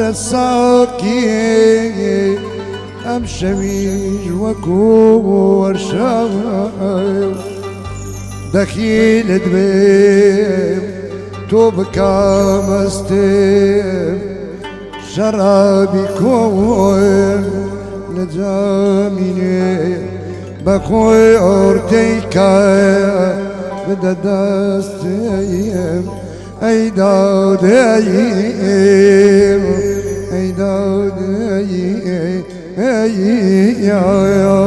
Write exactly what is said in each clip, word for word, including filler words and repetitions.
الساقي أمشمي وكور شاو دخيل دبيب توبكا مستيب شرابي كون نجاميني بخوي أورتيكا بدا داستيم أي داوديم أي داوديم أي يا يا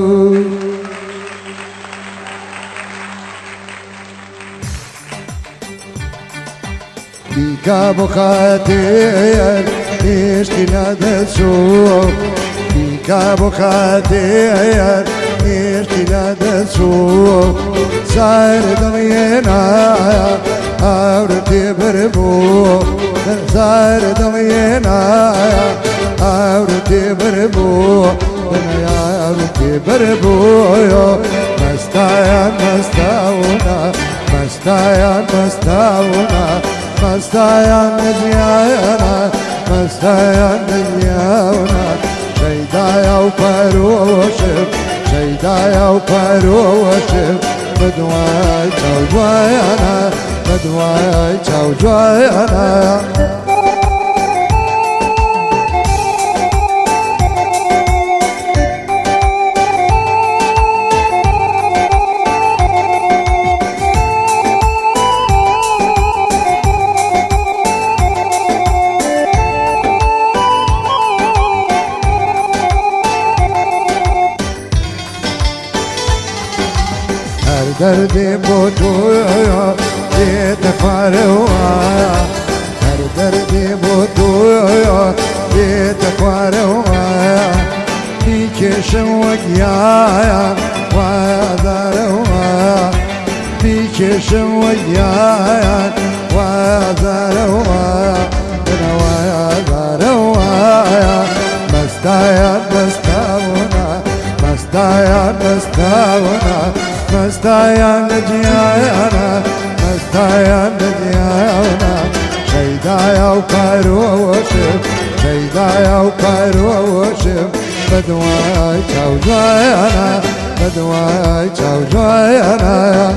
بيكا بخاتير اشتنا دسوق بيكا بخاتير اشتنا دسوق صار دمينا أورتي بربو صار دمينا أورتي بربو يا أورتي بربو مستايا مستاونا مستايا مستاونا مستايا نجيانا مستايا نجيانا شيدايا وفروشب شيدايا وفروشب بدواي توجوانا بدواي توجوانا دردي بوتويا يتفاروا هر دردي بوتويا يتفاروا بيكشم وجيايا وذروا بيكشم وجيايا وذروا نوايا ذروا مستايا مستاونا مستايا مستاونا مستايا نجيانا مستايا نجيانا شيدايا وكاروشب شيدايا وكاروشب بدواي توجوانا بدواي توجوانا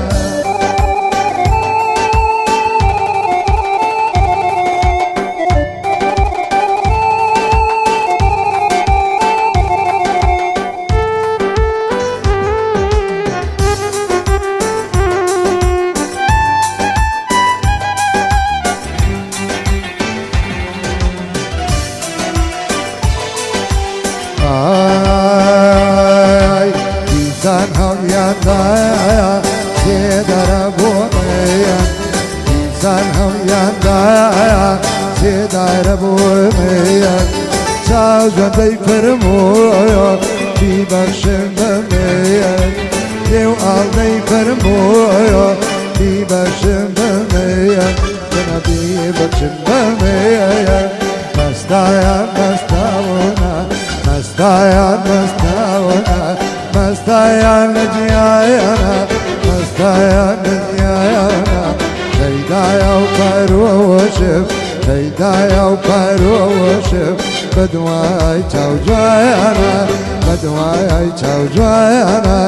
ay insan hamyandaya sedara boya insan hamyandaya sedara boya sazan dey fermoya bi başında meya dev al dey fermoya bi başında meya bana bi başında meya mastaya mastavona مستايا مستاونا مستايا نجيانا مستايا نجيانا شيدايا وكاروشب شيدايا وكاروشب بدواي توجوانا بدواي توجوانا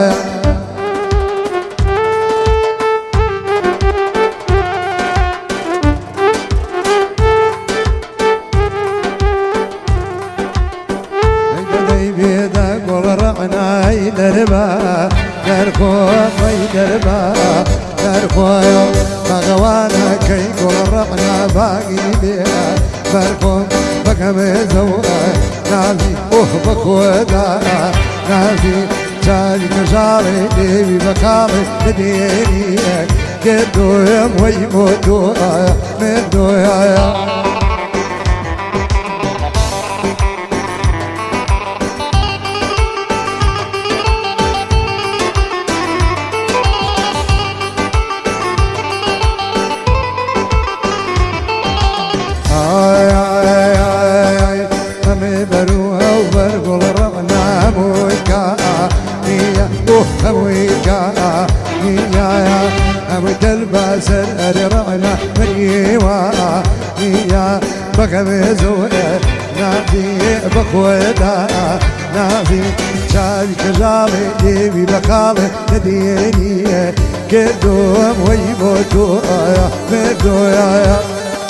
دربا درخو مي دربا درخو مغوانا كي كل رقنا باقي بيها درخو بقى بزوها نازي اوه بخودا نازي تالي كشالي ديبي بكالي دينيك كدو يم ويموتو مدو يا أبو تلبس الرعنا مريوا بخويدا نافي شاوي كجالي ديبي بخالي نديني كدوم ويبوتو يا مدو يا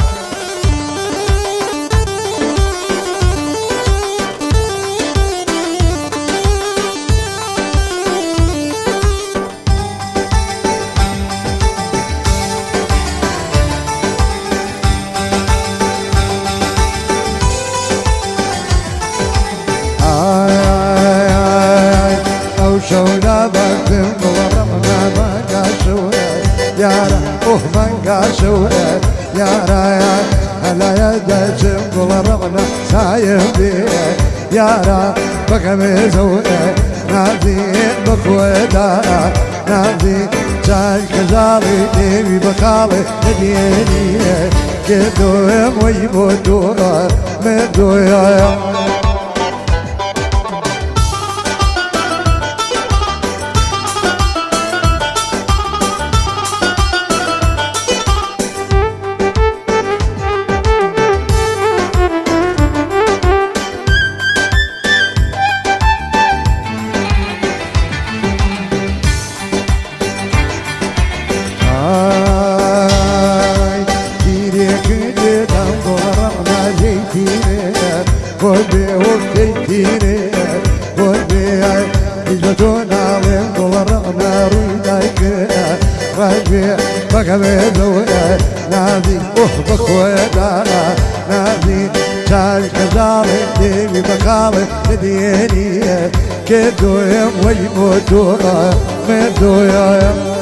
شونا بكم ورمنا ما قاشوه يارا اوه ما قاشوه يارا يا هلا يا دجم ورمنا سايم بيه يارا بكم يزوه نادي بكويدا نادي شاي كجالي ديبي بخالي نديني كدو يم ويبودو مدو يا قلبي وكيتيني قلبي يجبتون عليهم ضلرنا ريدايك رجبي بقى بيدوية نادي أحبك ويدانا نادي شارك جاري ديبي بقالي نديني كدو يم ويموتو مدو يا